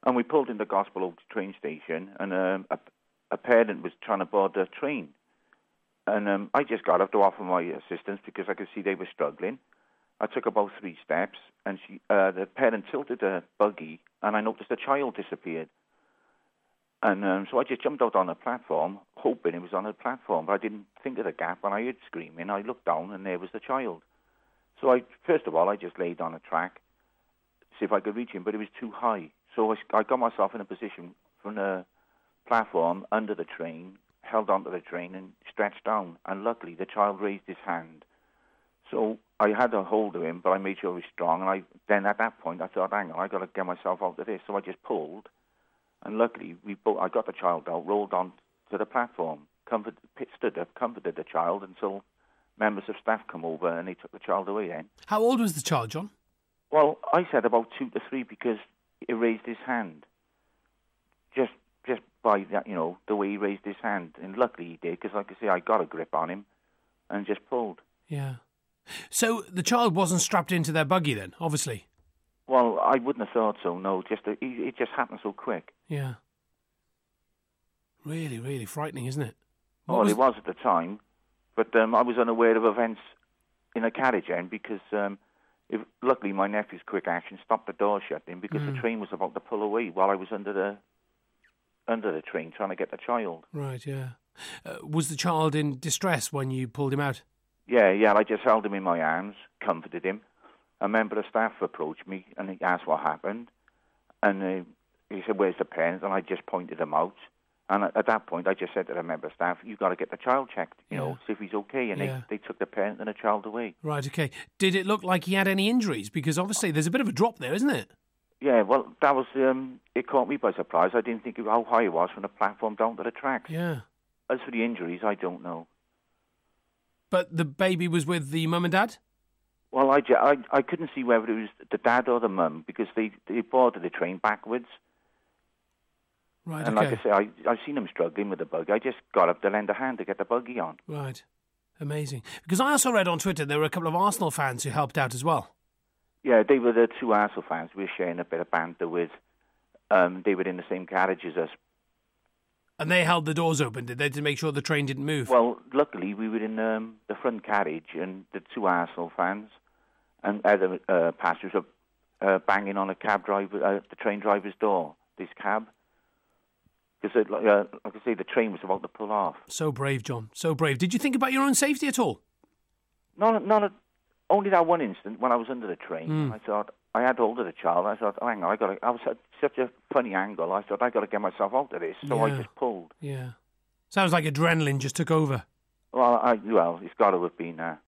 And we pulled into Gospel Oaks train station, and a parent was trying to board the train. And I just got up to offer my assistance because I could see they were struggling. I took about 3 steps, and the parent tilted the buggy, and I noticed the child disappeared. And so I just jumped out on the platform, hoping it was on the platform, but I didn't think of the gap. When I heard screaming, I looked down, and there was the child. So first of all, I just laid on a track, see if I could reach him, but it was too high. So I got myself in a position from the platform under the train, held onto the train, and stretched down. And luckily, the child raised his hand. So I had a hold of him, but I made sure he was strong. And then at that point, I thought, hang on, I got to get myself out of this. So I just pulled. And luckily, I got the child out, rolled on to the platform, stood up, comforted the child until members of staff come over and they took the child away then. How old was the child, John? Well, I said about 2 to 3 because he raised his hand. Just by that, the way he raised his hand. And luckily he did, because like I say, I got a grip on him and just pulled. Yeah. So the child wasn't strapped into their buggy then, obviously? Well, I wouldn't have thought so, no. It just happened so quick. Yeah. Really, really frightening, isn't it? It was at the time. But I was unaware of events in a carriage end because luckily my nephew's quick action stopped the door shutting because the train was about to pull away while I was under the train trying to get the child. Right, yeah. Was the child in distress when you pulled him out? Yeah, I just held him in my arms, comforted him. A member of staff approached me and he asked what happened. And he said, where's the parents? And I just pointed them out. And at that point, I just said to the member of staff, you've got to get the child checked, see if he's okay. And they took the parent and the child away. Right, okay. Did it look like he had any injuries? Because obviously there's a bit of a drop there, isn't it? Yeah, well, that was, it caught me by surprise. I didn't think how high it was from the platform down to the tracks. Yeah. As for the injuries, I don't know. But the baby was with the mum and dad? Well, I couldn't see whether it was the dad or the mum because they boarded the train backwards. Right, and okay. like I say, I've seen them struggling with the buggy. I just got up to lend a hand to get the buggy on. Right. Amazing. Because I also read on Twitter there were a couple of Arsenal fans who helped out as well. Yeah, they were the 2 Arsenal fans we were sharing a bit of banter with. They were in the same carriage as us. And they held the doors open, did they, to make sure the train didn't move? Well, luckily we were in the front carriage and the 2 Arsenal fans and other passengers were banging on the train driver's door, this cab. Because, like I say, the train was about to pull off. So brave, John. So brave. Did you think about your own safety at all? Only that one instant when I was under the train. I thought, I had hold of the child. I thought, hang on, I was at such a funny angle. I thought, I got to get myself out of this. So I just pulled. Yeah. Sounds like adrenaline just took over. Well, it's got to have been